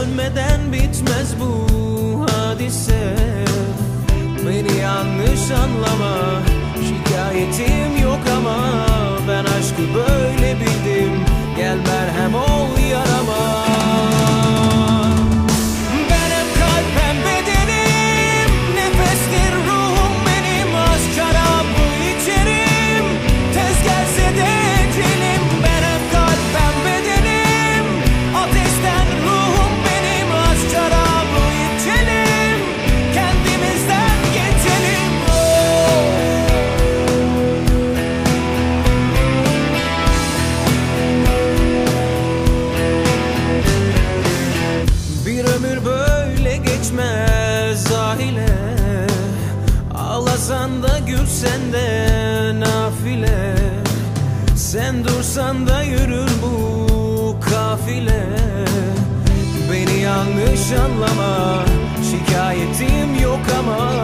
dönmeden bitmez bu hadise. Beni yanlış anlama, şikayetim yok ama ben aşkı böyle bildim. Gel merhem ol yarama. Ben hep kalp hem bedenim, nefestir ruhum benim. Aşk şarabı içerim, tez gelse de ecelim. Ben hep kalp hem bedenim, ateşten ruhum benim. Aşk şarabı içelim, kendimizden geçelim. Bir ömür böyle geçmez zahile. Ağlasan da gülsen de nafile. Sen dursan da yürür bu kafile. Beni yanlış anlama, şikayetim yok ama